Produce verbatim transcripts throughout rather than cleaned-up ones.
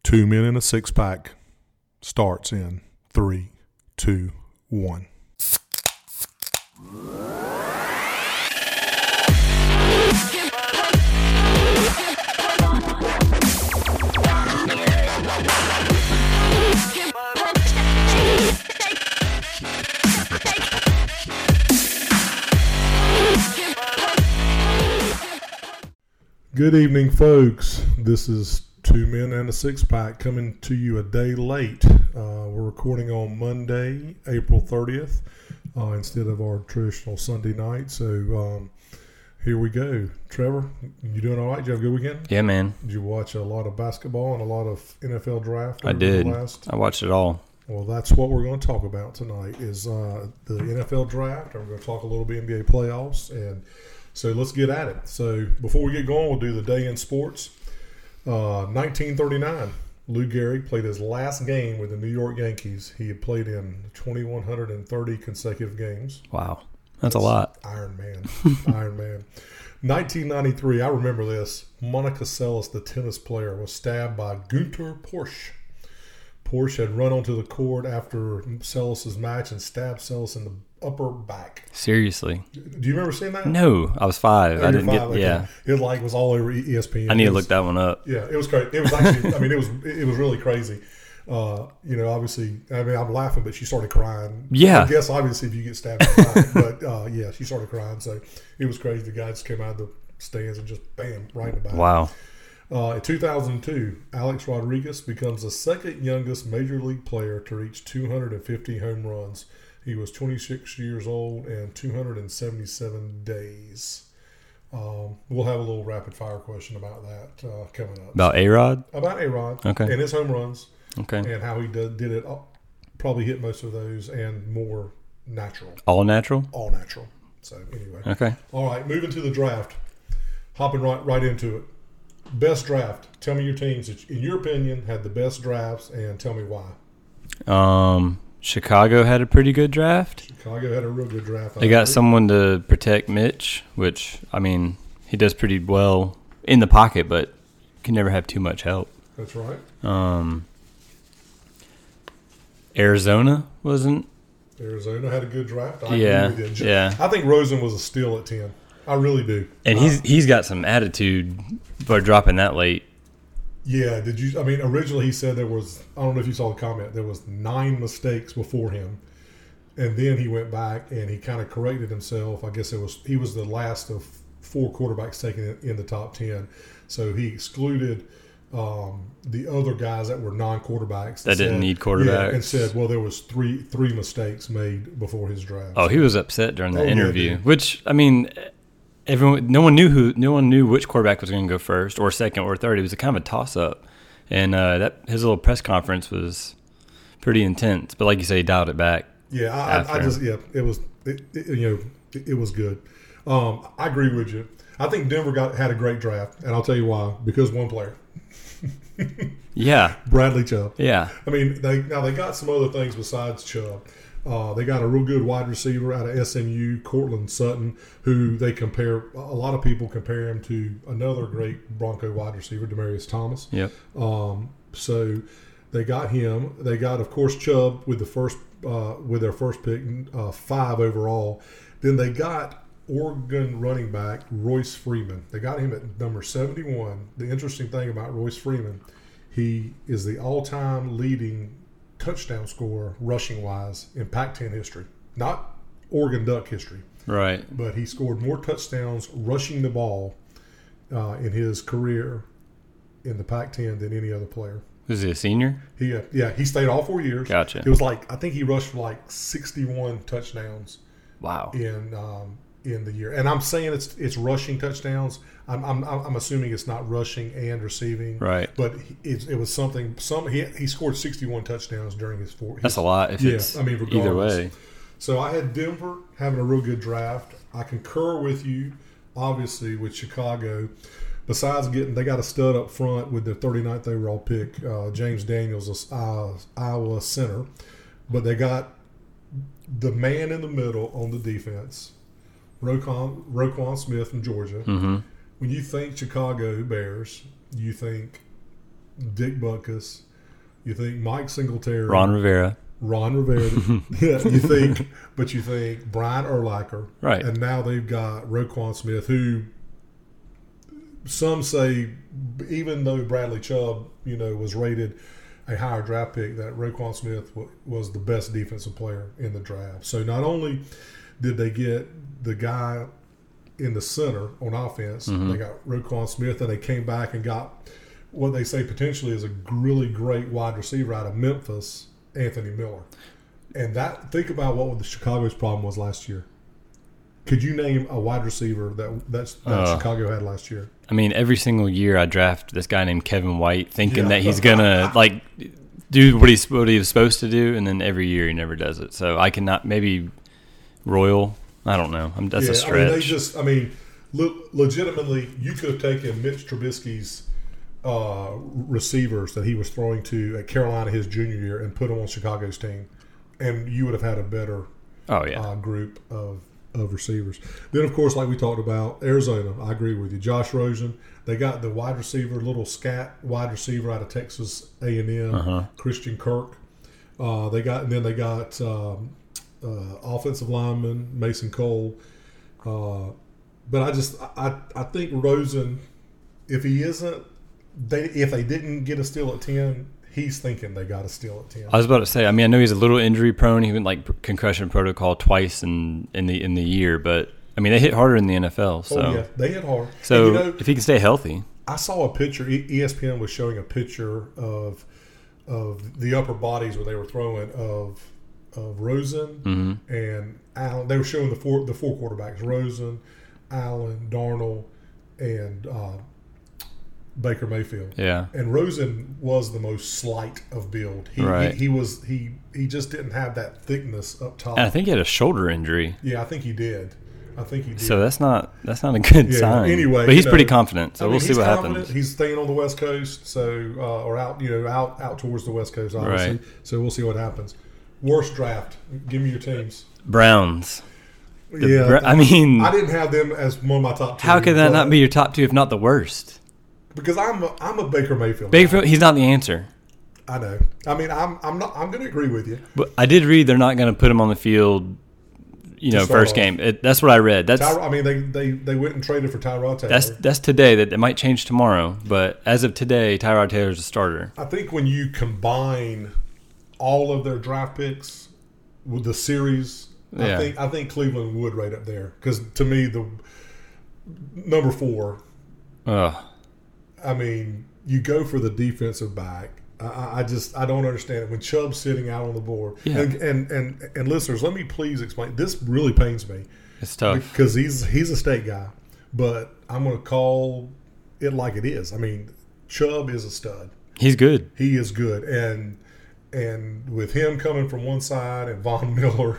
Two Men in a Six Pack starts in three, two, one. Good evening, folks. This is Two Men and a Six Pack coming to you a day late. Uh, we're recording on Monday, April thirtieth, uh, instead of our traditional Sunday night. So um, here we go. Trevor, you doing all right? Did you have a good weekend? Yeah, man. Did you watch a lot of basketball and a lot of N F L draft? I did. The last? I watched it all. Well, that's what we're going to talk about tonight is uh, the N F L draft. And we're going to talk a little bit N B A playoffs. And so let's get at it. So before we get going, we'll do the day in sports. Uh, nineteen thirty-nine, Lou Gehrig played his last game with the New York Yankees. He had played in two thousand one hundred thirty consecutive games. Wow. That's, That's a lot. Iron Man. Iron Man. nineteen ninety-three, I remember this. Monica Seles, the tennis player, was stabbed by Günter Porsche. Porsche had run onto the court after Seles' match and stabbed Seles in the upper back. Seriously? Do you remember seeing that? No, I was five. Oh, I didn't five, get. okay. Yeah, it like was all over E S P N. I need it to was, look that one up. Yeah, it was crazy. It was actually. I mean, it was it was really crazy. Uh, you know, obviously, I mean, I'm laughing, but she started crying. Yeah. I guess obviously if you get stabbed, in the back, but uh, yeah, she started crying. So it was crazy. The guy just came out of the stands and just bam, right in the back. Wow. Uh, in two thousand two, Alex Rodriguez becomes the second youngest major league player to reach two hundred fifty home runs. He was twenty-six years old and two hundred seventy-seven days. Um, we'll have a little rapid fire question about that uh, coming up. About A-Rod? About A-Rod. Okay. And his home runs. Okay. And how he did, did it. Probably hit most of those and more natural. All natural? All natural. So anyway. Okay. All right. Moving to the draft. Hopping right right into it. Best draft. Tell me your teams that, in your opinion, had the best drafts, and tell me why. Um, Chicago had a pretty good draft. Chicago had a real good draft. They got someone to protect Mitch, which, I mean, he does pretty well in the pocket, but can never have too much help. That's right. Um, Arizona wasn't. Arizona had a good draft. I Yeah, agree with you. yeah. I think Rosen was a steal at ten. I really do. And uh, he's he's got some attitude for dropping that late. Yeah. Did you? I mean, originally he said there was. I don't know if you saw the comment. There was nine mistakes before him, and then he went back and he kind of corrected himself. I guess it was he was the last of four quarterbacks taken in, in the top ten, so he excluded um, the other guys that were non-quarterbacks That didn't said- need quarterbacks. Yeah, and said, well, there was three three mistakes made before his draft. Oh, he was upset during the Oh, yeah, interview, dude. which I mean, everyone, no one knew who, no one knew which quarterback was going to go first or second or third. It was a kind of a toss-up, and uh, that his little press conference was pretty intense. But like you say, he dialed it back. Yeah, I, I, I after. just yeah, it was it, it, you know it, it was good. Um, I agree with you. I think Denver got had a great draft, and I'll tell you why. Because one player, Yeah, Bradley Chubb. yeah, I mean, they now they got some other things besides Chubb. Uh, they got a real good wide receiver out of S M U, Cortland Sutton, who they compare. A lot of people compare him to another great Bronco wide receiver, Demaryius Thomas. yep. Um, so they got him. They got, of course, Chubb with the first uh, with their first pick, uh, five overall. Then they got Oregon running back Royce Freeman. They got him at number seventy-one. The interesting thing about Royce Freeman, he is the all-time leading touchdown scorer rushing wise in Pac ten history, not Oregon Duck history. Right. But he scored more touchdowns rushing the ball uh, in his career in the Pac ten than any other player. Was he a senior? He, uh, yeah, he stayed all four years. Gotcha. It was like I think he rushed for like sixty-one touchdowns Wow. in um, in the year. And I'm saying it's it's rushing touchdowns. I'm I'm, I'm assuming it's not rushing and receiving. Right. But it, it was something. Some he he scored sixty-one touchdowns during his four. His, That's a lot. If yeah, it's I mean, either regardless. way. So I had Denver having a real good draft. I concur with you, obviously, with Chicago. Besides getting, they got a stud up front with their thirty-ninth overall pick, uh, James Daniels, uh, Iowa center. But they got the man in the middle on the defense, Roquan, Roquan Smith from Georgia. Mm-hmm. When you think Chicago Bears, you think Dick Butkus. You think Mike Singletary. Ron Rivera. Ron Rivera. Yeah, you think, but you think Brian Urlacher. Right. And now they've got Roquan Smith, who some say, even though Bradley Chubb, you know, was rated a higher draft pick, that Roquan Smith w- was the best defensive player in the draft. So not only did they get the guy in the center on offense, Mm-hmm. they got Roquan Smith, and they came back and got what they say potentially is a really great wide receiver out of Memphis, Anthony Miller. And that, think about what the Chicago's problem was last year. Could you name a wide receiver that that's, that Uh, Chicago had last year? I mean, every single year I draft this guy named Kevin White, thinking Yeah. that he's gonna like do what he's what he was supposed to do, and then every year he never does it. So I cannot maybe Royal. I don't know. I'm, that's yeah, a stretch. I mean, they just, I mean, le- legitimately, you could have taken Mitch Trubisky's uh, receivers that he was throwing to at Carolina his junior year and put them on Chicago's team, and you would have had a better oh yeah. uh, group of of receivers. Then, of course, like we talked about, Arizona, I agree with you. Josh Rosen, they got the wide receiver, little scat wide receiver out of Texas A and M, Uh-huh. Christian Kirk. Uh, they got, and then they got um, uh, offensive lineman Mason Cole. Uh, but I just, I, I think Rosen, if he isn't, they if they didn't get a steal at ten, he's thinking they got a steal at ten. I was about to say. I mean, I know he's a little injury prone. He went like concussion protocol twice in, in the in the year, but I mean, they hit harder in the N F L. So, oh yeah, they hit hard. so And, you know, if he can stay healthy, I saw a picture. E- ESPN was showing a picture of of the upper bodies where they were throwing of of Rosen mm-hmm. and Allen. They were showing the four the four quarterbacks: Rosen, Allen, Darnold, and uh, Baker Mayfield. yeah, And Rosen was the most slight of build. He, Right. he he was he he just didn't have that thickness up top. and I think he had a shoulder injury. yeah, I think he did. I think he did. So that's not that's not a good Yeah, sign. anyway, but he's you pretty know, confident, so I mean, we'll see he's what confident. happens. He's staying on the West Coast, so uh, or out, you know, out out towards the West Coast, obviously. Right. So we'll see what happens. Worst draft. Give me your teams. Browns. The yeah, Bra- I mean, I didn't have them as one of my top two. how could that but- not be your top two if not the worst? Because I'm a, I'm a Baker Mayfield. Baker, guy. he's not the answer. I know. I mean, I'm I'm not. I'm going to agree with you. But I did read they're not going to put him on the field. You To know, start first off. game. It, that's what I read. That's Tyra, I mean, they, they they went and traded for Tyrod Taylor. that's that's today. That it might change tomorrow. But as of today, Tyrod Taylor's a starter. I think when you combine all of their draft picks with the series, I Yeah. think I think Cleveland would right up there because to me the number four. Ugh. I mean, you go for the defensive back. I, I just I don't understand it when Chubb's sitting out on the board. Yeah. And, and and and listeners, let me please explain. This really pains me It's tough. because he's he's a state guy, but I'm going to call it like it is. I mean, Chubb is a stud. He's good. He is good, and and with him coming from one side and Von Miller,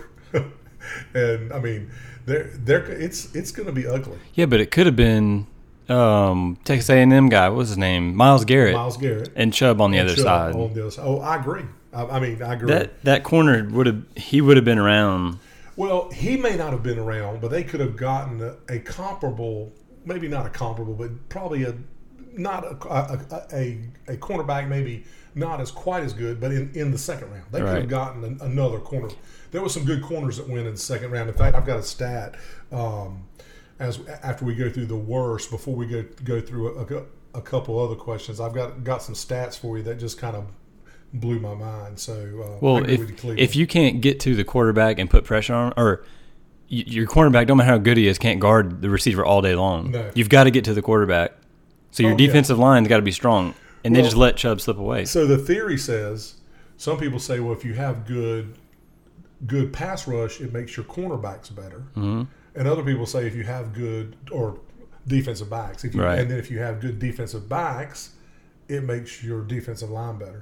and I mean, they're they're it's it's going to be ugly. Yeah, but it could have been um, Texas A and M guy. What was his name? Miles Garrett. Miles Garrett And Chubb on the and other Chubb side. On the other side. Oh, I agree. I, I mean, I agree. That that corner would have he would have been around. Well, he may not have been around, but they could have gotten a, a comparable, maybe not a comparable, but probably a not a a, a, a cornerback, maybe not as quite as good, but in, in the second round. They could Right. have gotten an, another corner. There were some good corners that went in the second round. In fact, I've got a stat um, as after we go through the worst, before we go go through a, a, a couple other questions. I've got got some stats for you that just kind of blew my mind. So, uh, I Well, agree if with you, Cleveland. if you can't get to the quarterback and put pressure on, or y- your cornerback, no matter how good he is, can't guard the receiver all day long. No. You've got to get to the quarterback. So your Oh, yeah. defensive line's got to be strong, and they Well, just let Chubb slip away. So the theory says, some people say, well, if you have good good pass rush, it makes your cornerbacks better. Mm-hmm. And other people say if you have good or defensive backs, if you, Right. and then if you have good defensive backs, it makes your defensive line better.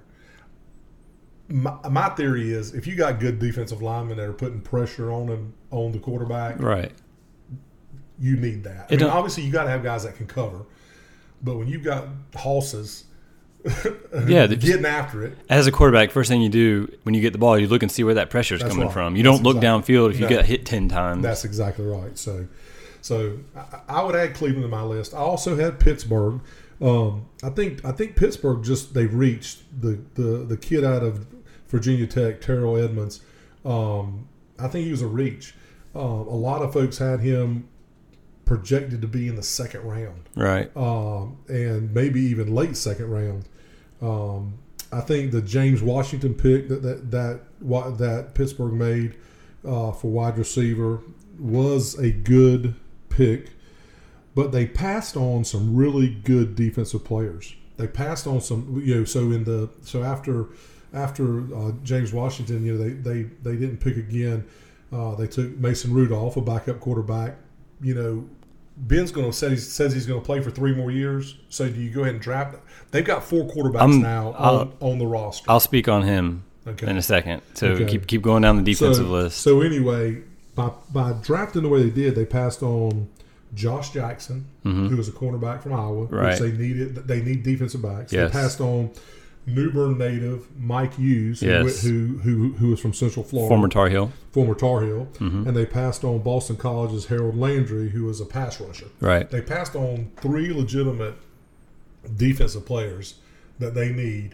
My, my theory is if you got good defensive linemen that are putting pressure on them on the quarterback, Right. you need that. I It mean, don't- obviously, you got to have guys that can cover, but when you've got horses Yeah, the- getting after it. As a quarterback, first thing you do when you get the ball, you look and see where that pressure is That's coming right. from. You That's don't look exactly- downfield if you No. get hit ten times. That's exactly right. So, so I, I would add Cleveland to my list. I also had Pittsburgh, Um, I think I think Pittsburgh just they reached the, the, the kid out of Virginia Tech, Terrell Edmonds. Um, I think he was a reach. Uh, a lot of folks had him projected to be in the second round, right? Um, and maybe even late second round. Um, I think the James Washington pick that that that, that Pittsburgh made uh, for wide receiver was a good pick, but they passed on some really good defensive players. They passed on some, you know. So in the so after after uh, James Washington, you know, they they, they didn't pick again. Uh, they took Mason Rudolph, a backup quarterback. You know, Ben's going to say he says he's going to play for three more years. So do you go ahead and draft? They've got four quarterbacks I'm, now on, on the roster. I'll speak on him okay. in a second. So okay. keep keep going down the defensive so, list. So anyway, by by drafting the way they did, they passed on Josh Jackson, mm-hmm. who was a cornerback from Iowa, right. which they needed. They need defensive backs. Yes. They passed on New Bern native Mike Hughes, yes. who, who who who was from Central Florida, former Tar Heel, former Tar Heel, mm-hmm. and they passed on Boston College's Harold Landry, who was a pass rusher. Right. They passed on three legitimate defensive players that they need,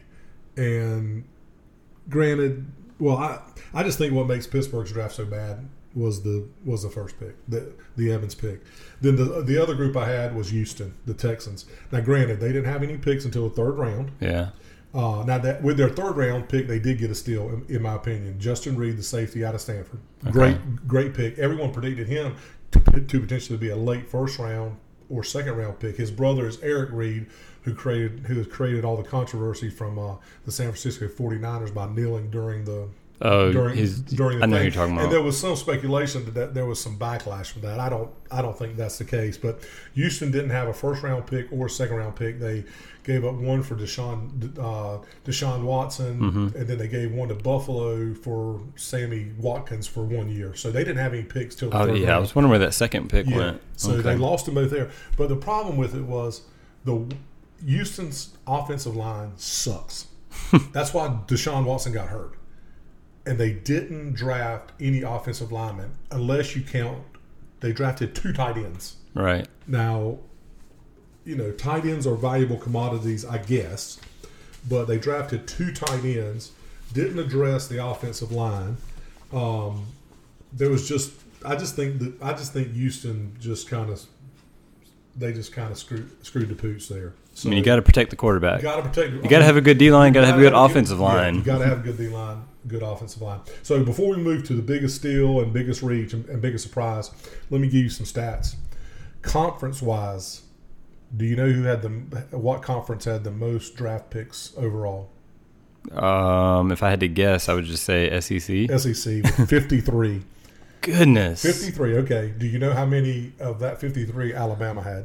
and granted, well, I I just think what makes Pittsburgh's draft so bad was the was the first pick, the the Evans pick. Then the the other group I had was Houston, the Texans. Now, granted, they didn't have any picks until the third round. Yeah. Uh, now that with their third round pick, they did get a steal, in, in my opinion. Justin Reed, the safety out of Stanford, okay. great great pick. Everyone predicted him to, to potentially be a late first round or second round pick. His brother is Eric Reed, who created who has created all the controversy from uh, the San Francisco forty-niners by kneeling during the oh during he's, during the I know thing. who you're talking about. And there was some speculation that, that there was some backlash from that. I don't I don't think that's the case. But Houston didn't have a first round pick or a second round pick. They gave up one for Deshaun uh, Deshaun Watson, mm-hmm. and then they gave one to Buffalo for Sammy Watkins for one year. So they didn't have any picks till the oh third yeah, round. I was wondering where that second pick Yeah. went. So okay. they lost them both there. But the problem with it was the Houston's offensive line sucks. That's why Deshaun Watson got hurt. And they didn't draft any offensive linemen unless you count. They drafted two tight ends. Right. Now, you know, tight ends are valuable commodities, I guess. But they drafted two tight ends, didn't address the offensive line. Um, there was just, I just think that I just think Houston just kind of, they just kind of screwed screwed the pooch there. So I mean, you got to protect the quarterback. You got to protect. You got to have a good D line. Got to have a good offensive good, line. Yeah, you got to have a good D line, good offensive line. So before we move to the biggest steal and biggest reach and, and biggest surprise, let me give you some stats. Conference wise, do you know who had the what conference had the most draft picks overall? Um, if I had to guess, I would just say S E C. S E C with fifty-three. Goodness. fifty-three. Okay. Do you know how many of that fifty-three Alabama had?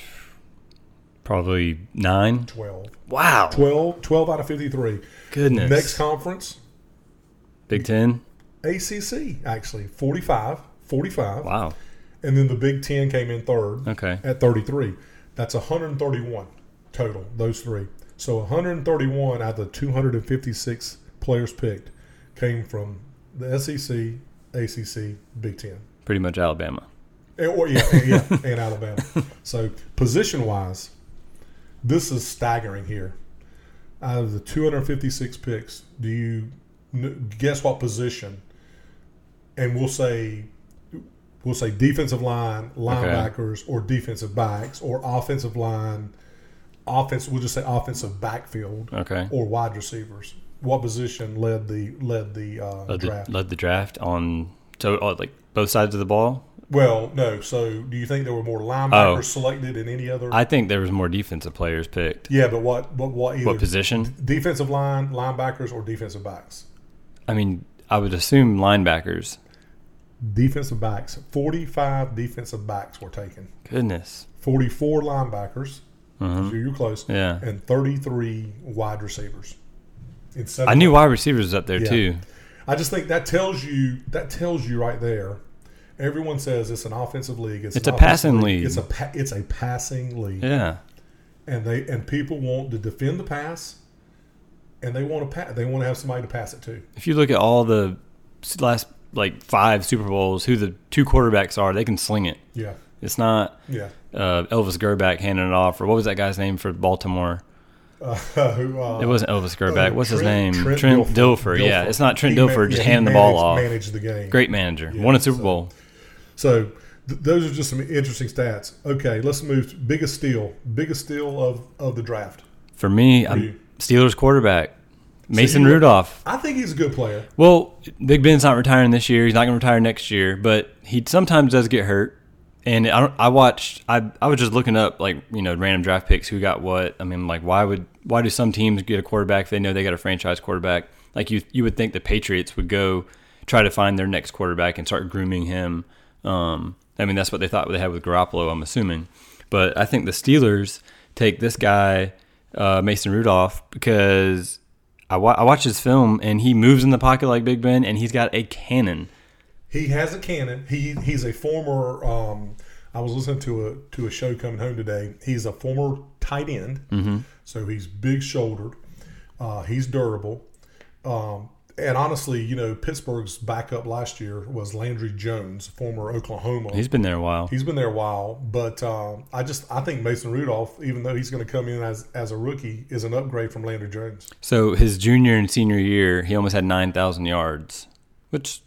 Probably nine. twelve. Wow. twelve, twelve out of fifty-three. Goodness. Next conference, Big Ten. A C C, actually. forty-five. forty-five. Wow. And then the Big Ten came in third Okay. at thirty-three. That's one hundred thirty-one total, those three. So one hundred thirty-one out of the two hundred fifty-six players picked came from the S E C, A C C, Big Ten. Pretty much Alabama. And, or, yeah, and, yeah, and Alabama. So position-wise, this is staggering here. Out of the two hundred fifty-six picks, do you n- guess what position? And we'll say we'll say defensive line, linebackers, okay. or defensive backs, or offensive line, offense. We'll just say offensive backfield, okay, or wide receivers. What position led the led the uh, led draft? The, led the draft on so uh, like both sides of the ball. Well, no. So, do you think there were more linebackers oh. selected than any other? I think there was more defensive players picked. Yeah, but what? What? What? Either what position? Defensive line, linebackers, or defensive backs? I mean, I would assume linebackers. Defensive backs. Forty-five defensive backs were taken. Goodness. Forty-four linebackers. Mm-hmm. So you're close. Yeah. And thirty-three wide receivers. In I knew wide receivers was up there yeah. too. I just think that tells you that tells you right there. Everyone says it's an offensive league. It's, it's an a passing league. league. It's a pa- it's a passing league. Yeah. And they and people want to defend the pass, and they want to pa- they want to have somebody to pass it to. If you look at all the last like five Super Bowls, who the two quarterbacks are, they can sling it. Yeah. It's not. Yeah. uh, Elvis Gerback handing it off, or what was that guy's name for Baltimore? Uh, who, uh, It wasn't Elvis Gerback. uh, What's his Trent- name? Trent Trent Dilfer. Dilfer. Yeah, Dilfer. it's not Trent He Dilfer ma- just yeah, he handing the ball managed- off. Managed the game. Great manager. Yeah, Won a Super so- Bowl. So th- those are just some interesting stats. Okay, let's move to biggest steal. Biggest steal of, of the draft. For me, For I'm you. Steelers quarterback, Mason you- Rudolph. I think he's a good player. Well, Big Ben's not retiring this year. He's not going to retire next year, but he sometimes does get hurt. And I don't, I watched. I I was just looking up like you know random draft picks who got what. I mean, like why would why do some teams get a quarterback if they know they got a franchise quarterback? Like you you would think the Patriots would go try to find their next quarterback and start grooming him. Um, I mean that's what they thought they had with Garoppolo. I'm assuming, but I think the Steelers take this guy uh, Mason Rudolph because I, wa- I watched his film and he moves in the pocket like Big Ben and he's got a cannon. He has a cannon. He he's a former. Um, I was listening to a to a show coming home today. He's a former tight end, Mm-hmm. so he's big shouldered. Uh, he's durable, um, and honestly, you know, Pittsburgh's backup last year was Landry Jones, former Oklahoma. He's been there a while. He's been there a while, but um, I just I think Mason Rudolph, even though he's going to come in as as a rookie, is an upgrade from Landry Jones. So his junior and senior year, he almost had nine thousand yards, which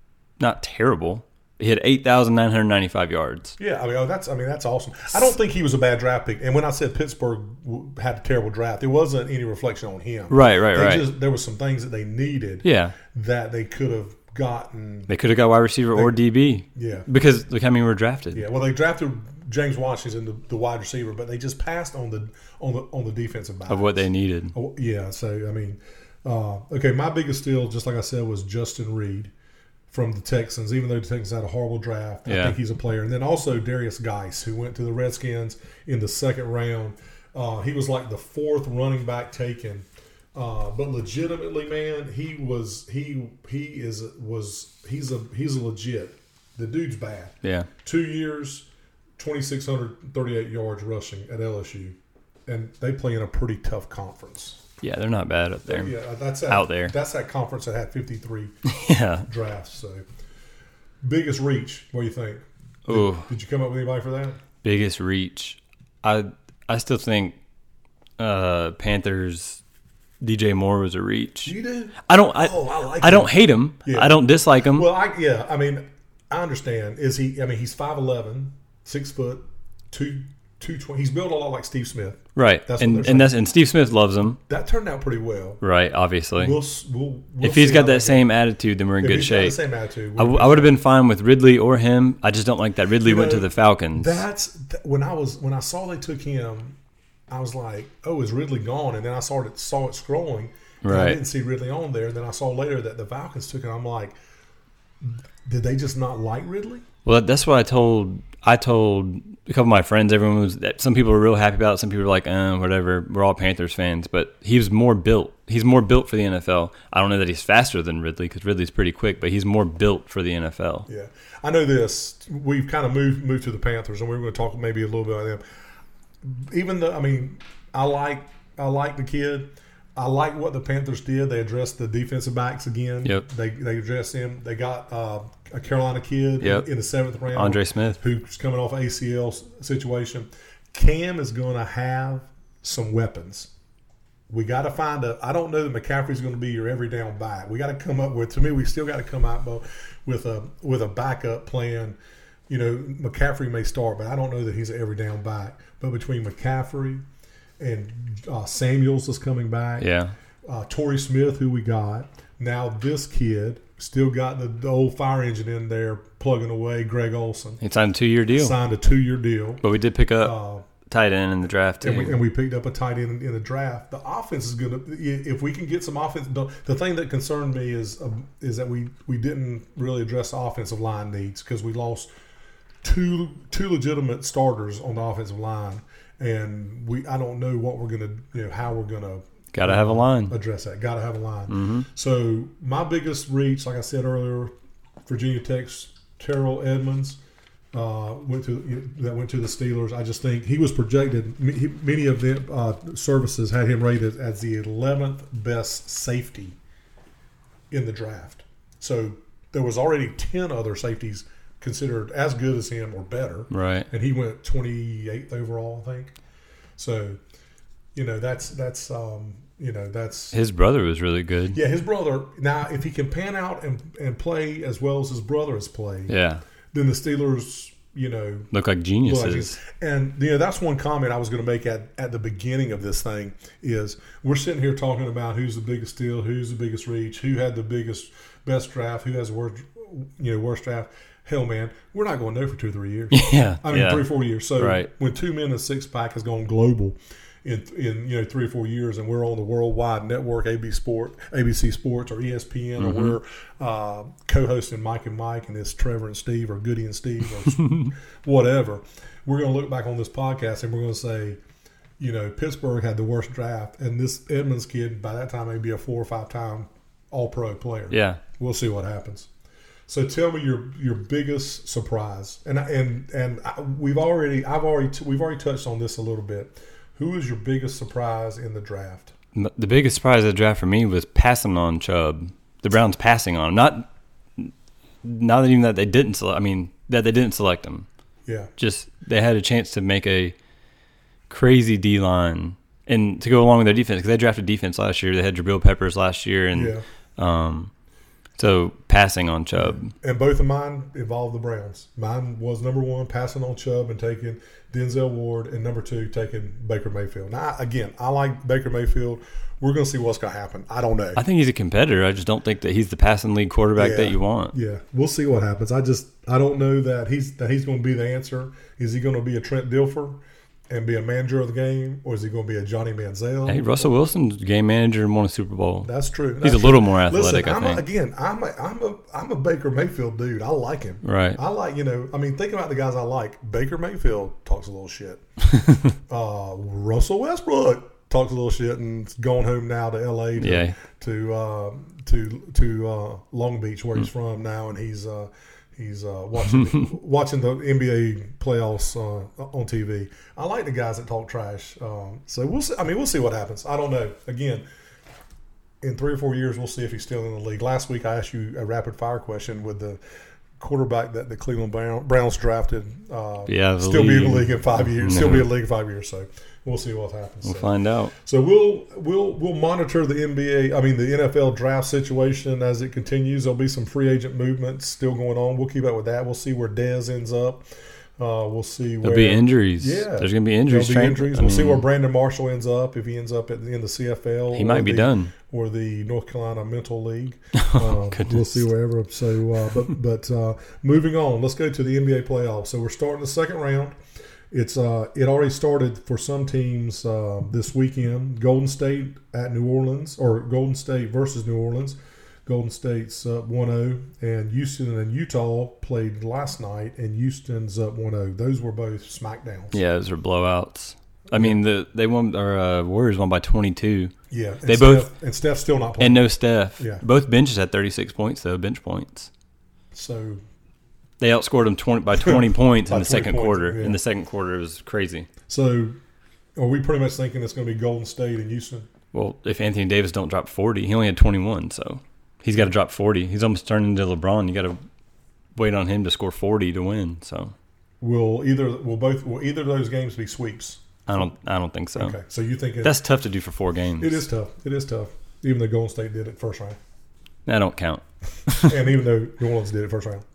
not terrible. He had eight thousand nine hundred ninety-five yards. Yeah, I mean, oh, that's I mean that's awesome. I don't think he was a bad draft pick. And when I said Pittsburgh w- had a terrible draft, it wasn't any reflection on him. Right, right, They right. Just, there were some things that they needed Yeah. that they could have gotten. They could have got wide receiver or D B Yeah, because look how many were drafted. yeah. Well, they drafted James Washington, the, the wide receiver, but they just passed on the on the on the defensive back Of what they needed. Oh, yeah, so I mean, uh, okay, my biggest steal, just like I said, was Justin Reed from the Texans. Even though the Texans had a horrible draft, I Yeah. think he's a player. And then also Darius Geis, who went to the Redskins in the second round. Uh, he was like the fourth running back taken, uh, but legitimately, man, he was he he is was he's a he's a legit. The dude's bad. Yeah. Two years, twenty-six hundred thirty-eight yards rushing at L S U, and they play in a pretty tough conference. Yeah, they're not bad up there. Yeah, that's that, Out there. That's that conference that had fifty-three Yeah. drafts. So, biggest reach. What do you think? Did, Ooh. did you come up with anybody for that? Biggest reach. I I still think uh, Panthers D J Moore was a reach. You do? I don't I, Oh, I like I him. don't hate him. Yeah. I don't dislike him. Well, I yeah. I mean, I understand. Is he? I mean, he's five eleven, six foot, two two twenty. He's built a lot like Steve Smith. right. that's what and they're saying. and that's and Steve Smith loves him. That turned out pretty well. Right, obviously. We'll, s- we'll, we'll if he's see got how that goes. same attitude, then we're in If good he's got shape. the same attitude. I, we'll w- be I would have fine. been fine with Ridley or him. I just don't like that Ridley You went know, to the Falcons. That's th- when I was when I saw they took him. I was like, "Oh, is Ridley gone?" And then I saw it saw it scrolling. And I Right. didn't see Ridley on there. Then I saw later that the Falcons took it. I'm like, did they just not like Ridley? Well, that's what I told. I told a couple of my friends. Everyone was. That some people were real happy about it. Some people were like, uh, whatever. We're all Panthers fans, but he was more built. He's more built for the N F L. I don't know that he's faster than Ridley because Ridley's pretty quick, but he's more built for the N F L. Yeah, I know this. We've kind of moved moved to the Panthers, and we we're going to talk maybe a little bit about them. Even though, I mean, I like I like the kid. I like what the Panthers did. They addressed the defensive backs again. Yep. They they addressed him. They got uh, a Carolina kid Yep. in, in the seventh round. Andre Smith. Who's coming off A C L situation. Cam is going to have some weapons. We got to find a. I don't know that McCaffrey's going to be your every down back. We got to come up with. To me, we still got to come out with a with a backup plan. You know, McCaffrey may start, but I don't know that he's an every down back. But between McCaffrey and uh, Samuels is coming back. Yeah. Uh, Torrey Smith, who we got. Now this kid still got the, the old fire engine in there plugging away. Greg Olson He signed a two-year deal, signed a two-year deal. but we did pick up Uh, tight end in the draft too. and we, and we picked up a tight end in, in the draft. The offense is going to, if we can get some offense. The, the thing that concerned me is um, is that we, we didn't really address the offensive line needs because we lost two two legitimate starters on the offensive line, and we I don't know what we're going to you know how we're going to Got to have a line. address that. Got to have a line. Mm-hmm. So my biggest reach, like I said earlier, Virginia Tech's Terrell Edmonds. Uh, went to that went to the Steelers. I just think he was projected. He, many of the uh, services had him rated as the eleventh best safety in the draft. So there was already ten other safeties considered as good as him or better. Right. And he went twenty-eighth overall, I think. So, you know, that's that's um, you know that's his brother was really good. Yeah, his brother. Now, if he can pan out and and play as well as his brother has played, yeah, then the Steelers, you know, look like geniuses. Look like, and you know, that's one comment I was going to make at at the beginning of this thing is we're sitting here talking about who's the biggest steal, who's the biggest reach, who had the biggest best draft, who has the worst, you know, worst draft. Hell, man, we're not going there for two or three years. Yeah, I mean yeah. three or four years. So right. when two men and six pack has gone global in in you know three or four years, and we're on the worldwide network, A B Sport, A B C Sports, or E S P N, mm-hmm. or we're uh, co-hosting Mike and Mike, and it's Trevor and Steve, or Goody and Steve, or whatever. We're going to look back on this podcast and we're going to say, you know, Pittsburgh had the worst draft, and this Edmonds kid by that time may be a four or five time All-Pro player. Yeah, we'll see what happens. So tell me your your biggest surprise, and and and I, we've already I've already t- we've already touched on this a little bit. Who is your biggest surprise in the draft? The biggest surprise of the draft for me was passing on Chubb. The Browns passing on him, not not even that they didn't select. I mean that they didn't select him. Yeah, just they had a chance to make a crazy D line and to go along with their defense because they drafted defense last year. They had Jabril Peppers last year, and yeah. um. So passing on Chubb. And both of mine involved the Browns. Mine was number one, passing on Chubb and taking Denzel Ward, and number two, taking Baker Mayfield. Now, again, I like Baker Mayfield. We're going to see what's going to happen. I don't know. I think he's a competitor. I just don't think that he's the passing league quarterback yeah, that you want. Yeah, we'll see what happens. I just I don't know that he's that he's going to be the answer. Is he going to be a Trent Dilfer and be a manager of the game, or is he going to be a Johnny Manziel? Hey, Russell Wilson's game manager and won a Super Bowl. That's true. That's He's a true. little more athletic, Listen, I I'm think. A, again, I'm a, I'm a I'm a Baker Mayfield dude. I like him. Right. I like, you know, I mean, think about the guys I like. Baker Mayfield talks a little shit. uh, Russell Westbrook talks a little shit and's gone home now to L A to yeah. to uh, to to uh, Long Beach, where mm. he's from now, and he's uh, He's uh, watching the, watching the N B A playoffs uh, on T V. I like the guys that talk trash. Um, so we'll see. I mean, we'll see what happens. I don't know. Again, in three or four years, we'll see if he's still in the league. Last week, I asked you a rapid fire question with the quarterback that the Cleveland Browns drafted. Uh, yeah, still league. be in the league in five years. No. Still be in the league in five years. So we'll see what happens. We'll so. find out. So we'll we'll we'll monitor the N B A. I mean the N F L draft situation as it continues. There'll be some free agent movements still going on. We'll keep up with that. We'll see where Dez ends up. Uh, we'll see where there'll be injuries. Yeah, there's going to be injuries. There'll be injuries. We'll I mean, see where Brandon Marshall ends up if he ends up at the, in the C F L. He might be the, done. Or the North Carolina Mental League. Oh, uh, we'll see wherever. So, uh, but but uh, moving on, let's go to the N B A playoffs. So we're starting the second round. It's uh, it already started for some teams uh, this weekend. Golden State at New Orleans, or Golden State versus New Orleans. Golden State's up one oh, and Houston and Utah played last night, and Houston's up one oh. Those were both smackdowns. Yeah, those are blowouts. I mean, the they won. Or uh, Warriors won by twenty-two. Yeah, and they Steph, both and Steph's still not playing. And no Steph. Yeah, both benches had thirty-six points though, bench points. So they outscored them twenty by twenty points by in the second points, quarter. Yeah. In the second quarter, it was crazy. So, are we pretty much thinking it's going to be Golden State and Houston? Well, if Anthony Davis don't drop forty, he only had twenty-one, so he's got to drop forty. He's almost turned into LeBron. You got to wait on him to score forty to win. So, will either will both will either of those games be sweeps? I don't. I don't think so. Okay, so you think it, that's tough to do for four games? It is tough. It is tough. Even though Golden State did it first round. That don't count. And even though New Orleans did it first round.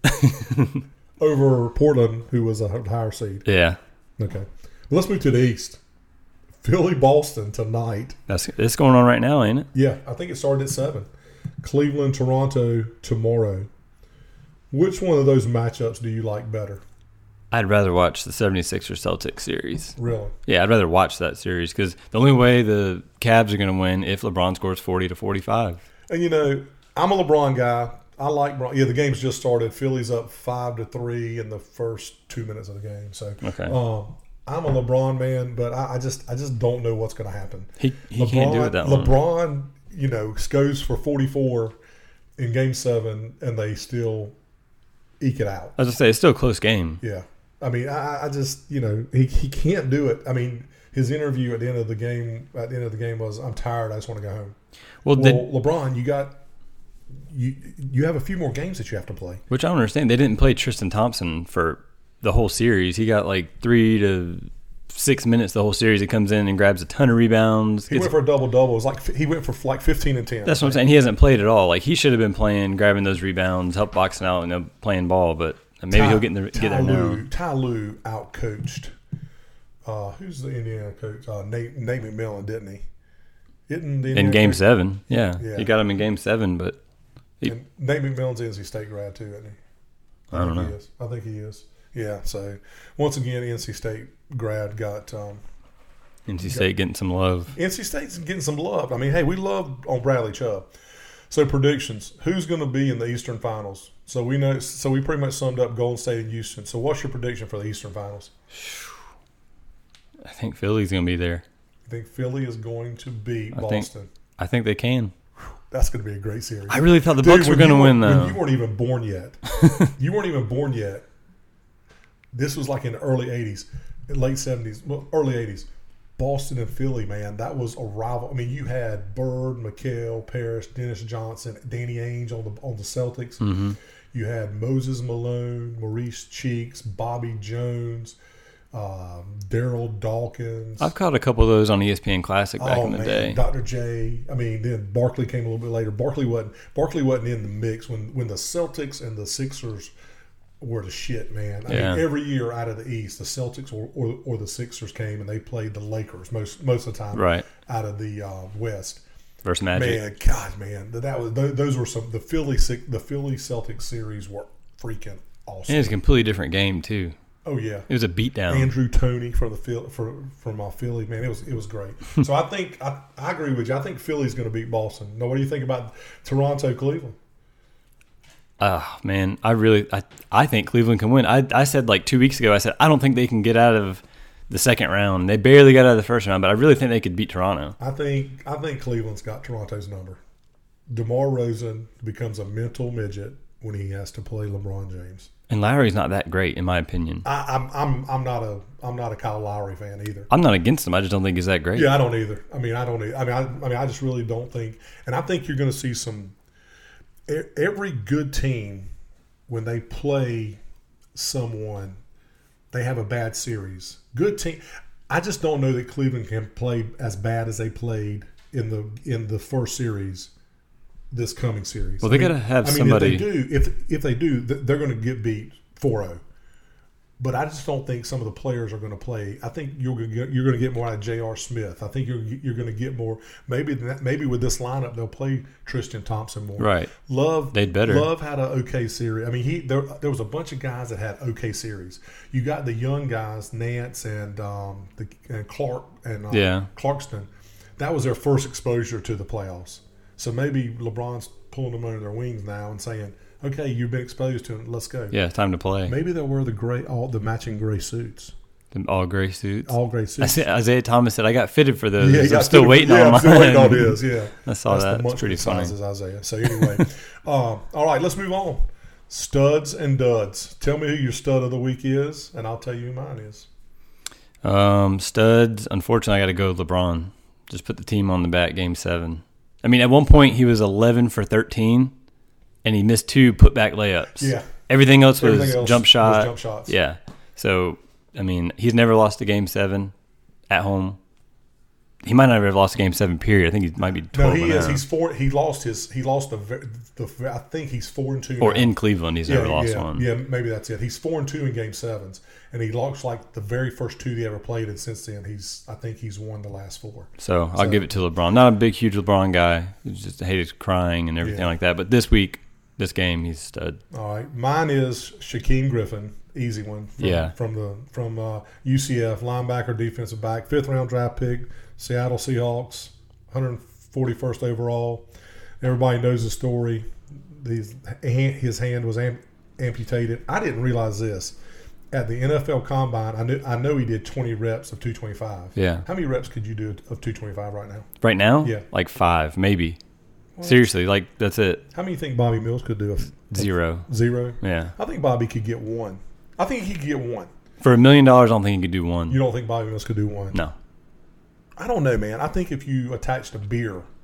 Over Portland, who was a higher seed. Yeah. Okay. Well, let's move to the East. Philly, Boston tonight. That's it's going on right now, ain't it? Yeah, I think it started at seven. Cleveland, Toronto tomorrow. Which one of those matchups do you like better? I'd rather watch the seventy-sixers Celtics series. Really? Yeah, I'd rather watch that series because the only way the Cavs are going to win if LeBron scores forty to forty-five. And, you know, I'm a LeBron guy. I like LeBron. Yeah, the game's just started. Philly's up five to three in the first two minutes of the game. So, okay. um, I'm a LeBron man, but I, I just I just don't know what's going to happen. He he LeBron, can't do it that long. LeBron, you know, goes for forty-four in Game Seven, and they still eke it out. I was gonna say it's still a close game. Yeah, I mean, I, I just you know he he can't do it. I mean, his interview at the end of the game at the end of the game was, "I'm tired. I just want to go home." Well, well did, LeBron, you got you you have a few more games that you have to play. Which I don't understand. They didn't play Tristan Thompson for the whole series. He got like three to six minutes the whole series. He comes in and grabs a ton of rebounds. He went for a double double. It was like he went for like fifteen and ten. That's what I'm saying. He hasn't played at all. Like he should have been playing, grabbing those rebounds, help boxing out, and you know, playing ball. But maybe Ty, he'll get in the, get there now. Lue, Ty Lue outcoached. Uh, who's the Indiana coach? Uh, Nate, Nate McMillan, didn't he? Didn't in Game coach? Seven, yeah. yeah, he got him in Game Seven. But he, and Nate McMillan's N C State grad too, isn't he? I, I don't know. He is. I think he is. Yeah. So once again, N C State grad got. Um, N C State getting some love. N C State's getting some love. I mean, hey, we love on Bradley Chubb. So predictions: who's going to be in the Eastern Finals? So we know. So we pretty much summed up Golden State and Houston. So what's your prediction for the Eastern Finals? I think Philly's going to be there. I think Philly is going to beat I Boston. Think, I think they can. That's going to be a great series. I really thought the Dude, Bucks were going to win, though. When you weren't even born yet. you weren't even born yet. This was like in the early eighties, late seventies, well, early eighties. Boston and Philly, man, that was a rival. I mean, you had Bird, McHale, Parrish, Dennis Johnson, Danny Ainge on the on the Celtics. Mm-hmm. You had Moses Malone, Maurice Cheeks, Bobby Jones, um, Daryl Dawkins. I've caught a couple of those on E S P N Classic back oh, in the man, day. Doctor J. I mean, then Barkley came a little bit later. Barkley wasn't Barkley wasn't in the mix when when the Celtics and the Sixers were the shit, man. I yeah. mean, every year out of the East, the Celtics or, or, or the Sixers came and they played the Lakers most most of the time. Right. Out of the uh, West. Versus Magic. Man, God, man, that was those were some the Philly the Philly Celtics series were freaking awesome. And it was a completely different game too. Oh yeah, it was a beatdown. Andrew Toney from the Phil, for, from uh, Philly, man, it was it was great. So I think I, I agree with you. I think Philly's going to beat Boston. Now, what do you think about Toronto, Cleveland? Oh man, I really I I think Cleveland can win. I I said like two weeks ago. I said I don't think they can get out of the second round. They barely got out of the first round, but I really think they could beat Toronto. I think I think Cleveland's got Toronto's number. DeMar Rosen becomes a mental midget when he has to play LeBron James. And Lowry's not that great, in my opinion. I, I'm I'm I'm not a I'm not a Kyle Lowry fan either. I'm not against him. I just don't think he's that great. Yeah, I don't either. I mean, I don't. Either. I mean, I, I mean, I just really don't think. And I think you're going to see some. Every good team, when they play someone, they have a bad series. Good team. I just don't know that Cleveland can play as bad as they played in the in the first series. This coming series. Well, they I mean, got to have I mean, somebody. If they do, if if they do, they're going to get beat four oh. But I just don't think some of the players are going to play. I think you're going to get, you're going to get more out of J R. Smith. I think you're you're going to get more. Maybe maybe with this lineup they'll play Tristan Thompson more. Right. Love they'd better. Love had an okay series. I mean, he there there was a bunch of guys that had okay series. You got the young guys, Nance and um the and Clark and um, yeah. Clarkston. That was their first exposure to the playoffs. So maybe LeBron's pulling them under their wings now and saying, "Okay, you've been exposed to it. Let's go." Yeah, time to play. Maybe they'll wear the gray, all the matching gray suits, the all gray suits. all gray suits. Isaiah Thomas said, "I got fitted for those. Yeah, I'm still waiting yeah, on I'm mine." still waiting on his. Yeah, I saw That's that. The It's pretty funny. sizes, Isaiah. So anyway, um, all right, let's move on. Studs and duds. Tell me who your stud of the week is, and I'll tell you who mine is. Um, studs. Unfortunately, I got to go LeBron. Just put the team on the back. Game seven. I mean, at one point he was eleven for thirteen, and he missed two putback layups. Yeah. Everything else was Everything else jump shot. was jump shots. Yeah. So, I mean, he's never lost a game seven at home. He might not have ever lost a game seven. Period. I think he might be twelve. No, he is. Now. He's four. He lost his. He lost the. the I think he's four and two. Or now. in Cleveland, he's yeah, never lost yeah, one. Yeah, maybe that's it. He's four and two in game sevens, and he lost like the very first two he ever played, and since then he's. I think he's won the last four. So, So I'll give it to LeBron. Not a big, huge LeBron guy. He just hated crying and everything Yeah. like that. But this week, this game, he's stud. All right, mine is Shaquem Griffin, easy one. From, Yeah. From the from uh, U C F, linebacker, defensive back, fifth round draft pick, Seattle Seahawks, one hundred forty-first overall. Everybody knows the story. These, his hand was am, amputated. I didn't realize this. At the N F L Combine, I knew I know he did twenty reps of two twenty-five. Yeah. How many reps could you do of two twenty-five right now? Right now? Yeah. Like five, maybe. Well, Seriously, like that's it. How many you think Bobby Mills could do? Of, Zero. Zero? Yeah. I think Bobby could get one. I think he could get one. For a million dollars, I don't think he could do one. You don't think Bobby Mills could do one? No. I don't know, man. I think if you attached a beer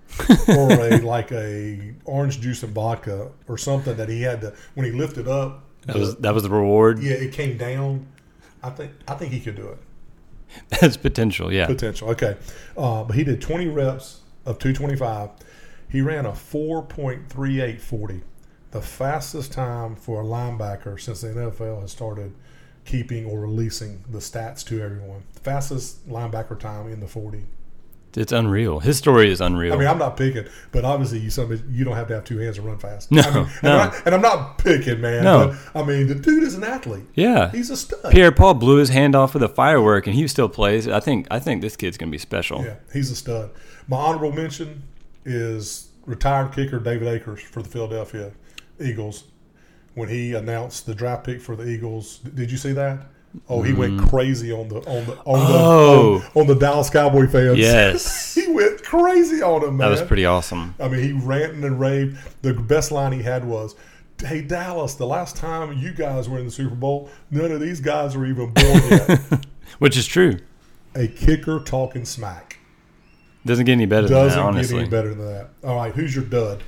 or a like a orange juice and vodka or something that he had to when he lifted up. That the, was that was the reward. Yeah, it came down. I think I think he could do it. That's potential. Yeah. Potential. Okay, uh, but he did twenty reps of two twenty-five. He ran a four point three eight forty, the fastest time for a linebacker since the N F L has started keeping or releasing the stats to everyone. Fastest linebacker time in the forty. It's unreal. His story is unreal. I mean, I'm not picking, but obviously you somebody, you don't have to have two hands to run fast. No, I mean, and, no. I'm not, and I'm not picking, man. No. But, I mean, the dude is an athlete. Yeah. He's a stud. Pierre-Paul blew his hand off with a firework, and he still plays. I think I think this kid's going to be special. Yeah, he's a stud. My honorable mention is retired kicker David Akers for the Philadelphia Eagles. When he announced the draft pick for the Eagles, did you see that? Oh, he went crazy on the on the on Oh. the on, on the Dallas Cowboy fans. Yes. He went crazy on them, man. That was pretty awesome. I mean, he ranted and raved. The best line he had was, "Hey Dallas, the last time you guys were in the Super Bowl, none of these guys were even born yet." Which is true. A kicker talking smack. Doesn't get any better than Doesn't that, honestly. get any better than that. All right, who's your dud?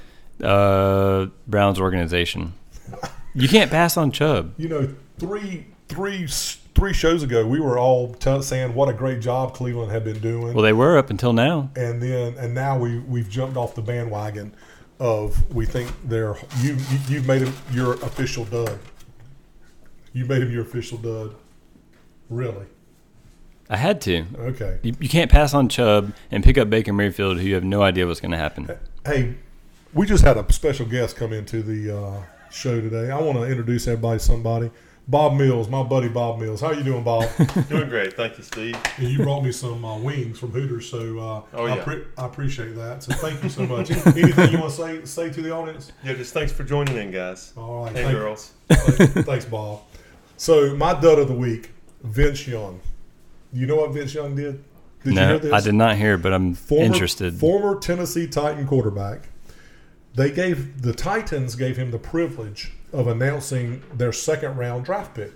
Uh, Browns organization. You can't pass on Chubb. You know, three, three, three shows ago, we were all t- saying what a great job Cleveland had been doing, Well, they were up until now. and then and now we we've jumped off the bandwagon of we think they're you, you you've made him your official dud. You made him your official dud. Really? I had to. Okay. You, you can't pass on Chubb and pick up Baker Mayfield, who you have no idea what's going to happen. Hey, we just had a special guest come into the uh, show today. I want to introduce everybody to somebody. Bob Mills, my buddy Bob Mills. How you doing, Bob? Doing great. Thank you, Steve. And you brought me some uh, wings from Hooters, so uh, Oh, I, yeah. pre- I appreciate that. So thank you so much. Anything you want to say say to the audience? Yeah, just thanks for joining in, guys. All right. Hey, thank- girls. Thanks, Bob. So my dud of the week, Vince Young. You know what Vince Young did? Did no, you hear this? I did not hear, but I'm Former, interested. Former Tennessee Titan quarterback. They gave the Titans gave him the privilege of announcing their second round draft pick.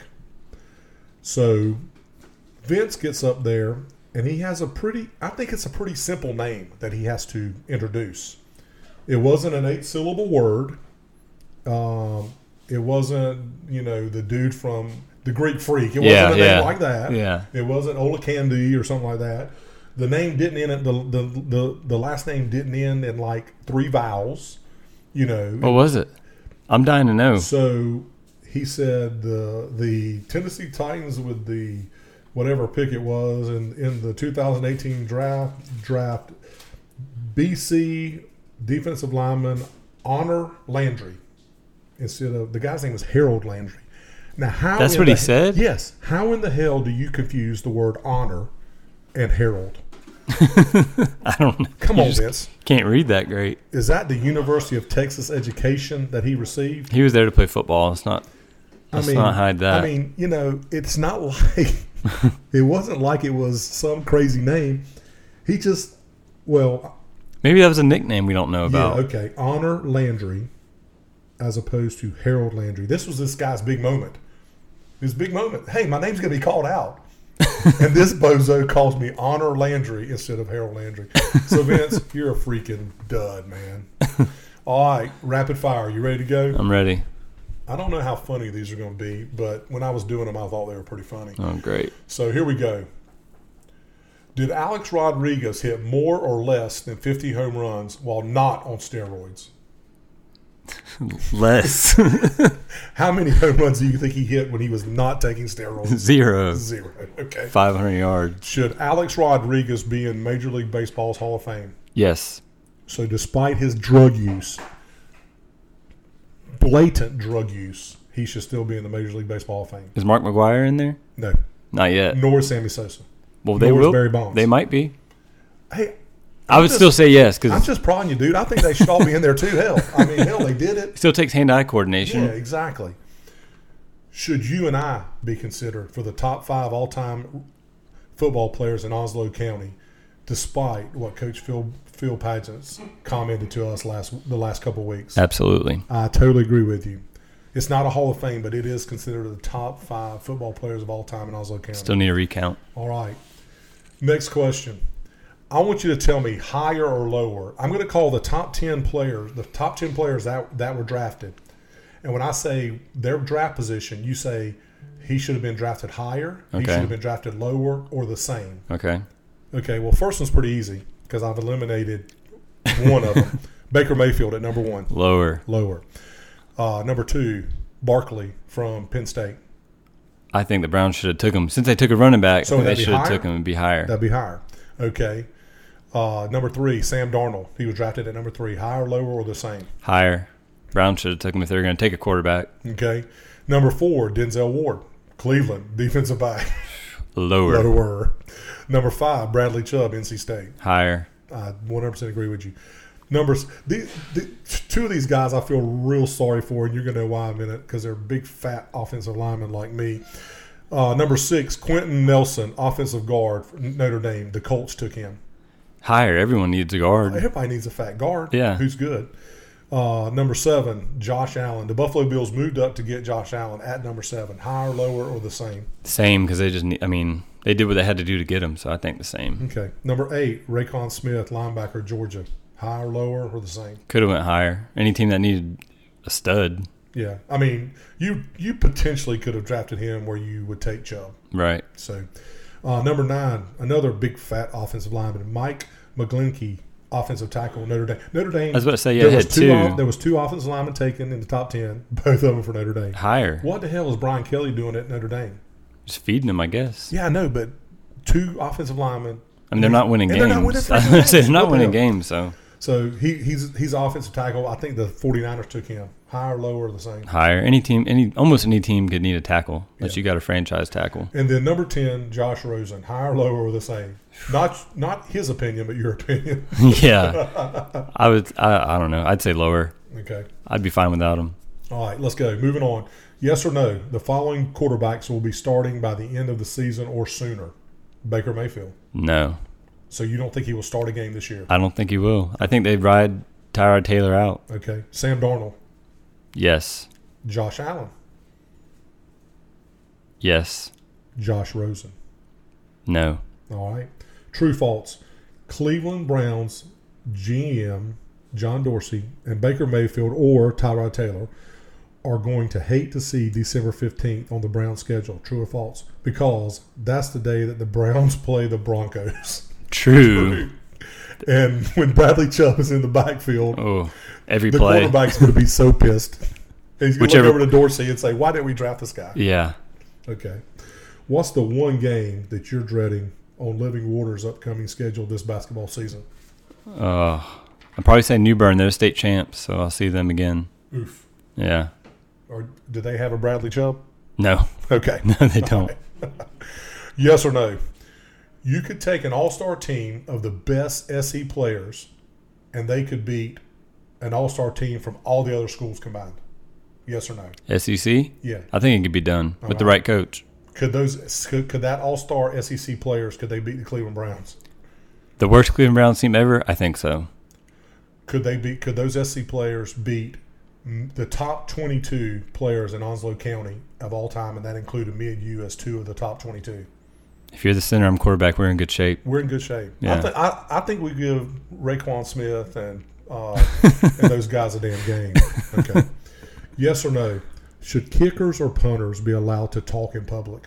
So Vince gets up there and he has a pretty I think it's a pretty simple name that he has to introduce. It wasn't an eight syllable word. Um, it wasn't, you know, the dude from the Greek Freak. It Yeah, wasn't a yeah. name like that. Yeah. It wasn't Ola Candy or something like that. The name didn't end the the, the the last name didn't end in like three vowels. You know. What was it? I'm dying to know. So he said the the Tennessee Titans with the whatever pick it was in, in the two thousand eighteen draft draft B C defensive lineman Honor Landry instead of the guy's name was Harold Landry. Now how That's in what the- he said? Yes. How in the hell do you confuse the word honor and Harold? I don't know. Come You on, just Vince. Can't read that great. Is that the University of Texas education that he received? He was there to play football. It's not. Let's not hide that. I mean, you know, it's not like it wasn't like it was some crazy name. He just, well, Maybe that was a nickname we don't know yeah, about. okay, Honor Landry, as opposed to Harold Landry. This was this guy's big moment. His big moment. Hey, my name's going to be called out, and this bozo calls me Honor Landry instead of Harold Landry. So Vince, you're a freaking dud, man. All right, rapid fire. You ready to go? I'm ready. I don't know how funny these are going to be, but when I was doing them, I thought they were pretty funny. Oh, great. So here we go. Did Alex Rodriguez hit more or less than fifty home runs while not on steroids? Less. How many home runs do you think he hit when he was not taking steroids? Zero. Zero. Okay. five hundred yards. Should Alex Rodriguez be in Major League Baseball's Hall of Fame? Yes. So despite his drug use, blatant drug use, he should still be in the Major League Baseball Hall of Fame. Is Mark McGuire in there? No. Not yet. Nor is Sammy Sosa. Well, they Nor is will. Barry Bonds. They might be. Hey, I would just- still say yes I'm because just prodding you, dude. I think they should all be in there too. Hell, I mean, hell, they did it. it still takes hand-eye coordination. Yeah, exactly. Should you and I be considered for the top five all-time football players in Oslo County, despite what Coach Phil Phil Pageant's commented to us last the last couple of weeks? Absolutely. I totally agree with you. It's not a Hall of Fame, but it is considered the top five football players of all time in Oslo County. Still need a recount. All right. Next question. I want you to tell me higher or lower. I'm going to call the top ten players, the top ten players that that were drafted. And when I say their draft position, you say he should have been drafted higher, Okay. he should have been drafted lower, or the same. Okay. Okay, well, first one's pretty easy because I've eliminated one of them. Baker Mayfield at number one, Lower. lower. Uh, number two, Barkley from Penn State. I think the Browns should have took him. Since they took a running back, So I think would they that be should have higher? took him and be higher. That'd be higher. Okay. Uh, number three, Sam Darnold. He was drafted at number three. Higher, lower, or the same? Higher. Browns should have took him if they were going to take a quarterback. Okay. Number four, Denzel Ward, Cleveland, defensive back. Lower. Lower. Number five, Bradley Chubb, N C State. Higher. I one hundred percent agree with you. Numbers, the, the, two of these guys I feel real sorry for, and you're going to know why in a minute because they're big, fat offensive linemen like me. Uh, number six, Quentin Nelson, offensive guard for Notre Dame. The Colts took him. Higher. Everyone needs a guard. Everybody needs a fat guard. Yeah. Who's good. Uh, number seven, Josh Allen. The Buffalo Bills moved up to get Josh Allen at number seven. Higher, lower, or the same? Same because they just need, I mean, they did what they had to do to get him, so I think the same. Okay. Number eight, Raekwon Smith, linebacker, Georgia. Higher, lower, or the same? Could have went higher. Any team that needed a stud. Yeah. I mean, you you potentially could have drafted him where you would take Chubb. Right. So, uh, number nine, another big fat offensive lineman, Mike McGlinchey, offensive tackle, Notre Dame. Notre Dame. I was about to say, yeah, there they was had two. two. off- there was two offensive linemen taken in the top ten, both of them for Notre Dame. Higher. What the hell is Brian Kelly doing at Notre Dame? Just feeding them, I guess. Yeah, I know, but two offensive linemen. I mean, they're not winning And games. they're not winning I was gonna say, they're not What the winning hell? games, so So he, he's he's offensive tackle. I think the 49ers took him. Higher, lower, or the same? higher. Any team, any almost any team could need a tackle, but Yeah. you got a franchise tackle. And then number ten, Josh Rosen. Higher, lower, or the same? Not not his opinion, but your opinion. Yeah, I would. I, I don't know. I'd say lower. Okay. I'd be fine without him. All right, let's go. Moving on. Yes or no? The following quarterbacks will be starting by the end of the season or sooner. Baker Mayfield. No, So you don't think he will start a game this year? I don't think he will. I think they'd ride Tyrod Taylor out. Okay. Sam Darnold. Yes, Josh Allen. yes, Josh Rosen. no. All right. True, false. Cleveland Browns G M John Dorsey and Baker Mayfield or Tyrod Taylor are going to hate to see December fifteenth on the Browns schedule. True or false? Because that's the day that the Browns play the Broncos. True. And when Bradley Chubb is in the backfield, Oh, every the play. quarterback's going to be so pissed. And he's going to Whichever- look over to Dorsey and say, why didn't we draft this guy? Yeah. Okay. What's the one game that you're dreading on Living Water's upcoming schedule this basketball season? Uh, I'd probably say New Bern. They're state champs, so I'll see them again. Oof. Yeah. Or do they have a Bradley Chubb? No. Okay. No, they don't. Yes or no? You could take an all-star team of the best S E players, and they could beat an all-star team from all the other schools combined. Yes or no? S E C? Yeah. I think it could be done with the right. right coach. Could those could, could that all-star S E C players, could they beat the Cleveland Browns? The worst Cleveland Browns team ever? I think so. Could they beat? Could those S E C players beat mm, the top twenty-two players in Onslow County of all time, and that included me and you as two of the top twenty-two? If you're the center, I'm quarterback. We're in good shape. We're in good shape. Yeah. I, th- I, I think we give Raekwon Smith and uh, and those guys a damn game. Okay. Yes or no? Should kickers or punters be allowed to talk in public?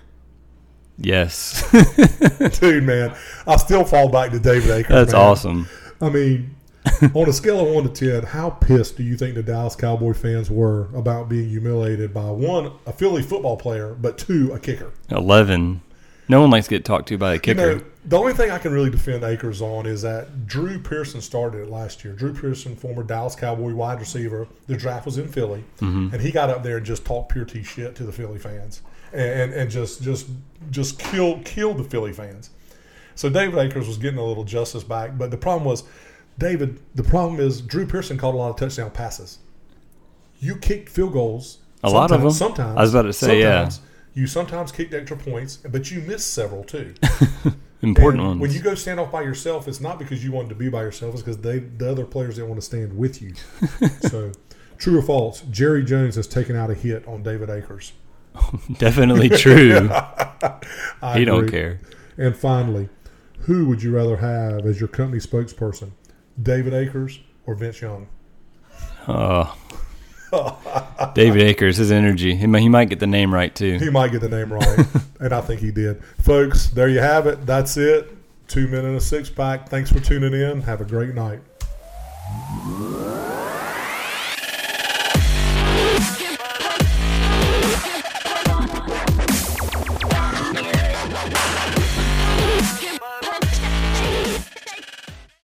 Yes. Dude, man, I still fall back to David Akers. That's man. awesome. I mean, on a scale of one to ten, how pissed do you think the Dallas Cowboy fans were about being humiliated by one, a Philly football player, but two, a kicker? eleven. No one likes to get talked to by a kicker. You know, the only thing I can really defend Akers on is that Drew Pearson started it last year. Drew Pearson, former Dallas Cowboy wide receiver. The draft was in Philly, Mm-hmm. and he got up there and just talked pure T shit to the Philly fans, and and, and just just just killed killed the Philly fans. So David Akers was getting a little justice back, but the problem was, David. The problem is Drew Pearson caught a lot of touchdown passes. You kicked field goals. A lot of them. Sometimes I was about to say, yeah. sometimes, You sometimes kicked extra points, but you missed several too. Important And ones. when you go stand off by yourself, it's not because you wanted to be by yourself. It's because they, the other players didn't want to stand with you. So, true or false? Jerry Jones has taken out a hit on David Akers. Definitely true. I He don't agree. care. And finally, Who would you rather have as your company spokesperson, David Akers or Vince Young? Oh, David Akers, his energy. He might, he might get the name right too. He might get the name right, and I think he did. Folks, there you have it. That's it. Two men and a six pack. Thanks for tuning in. Have a great night.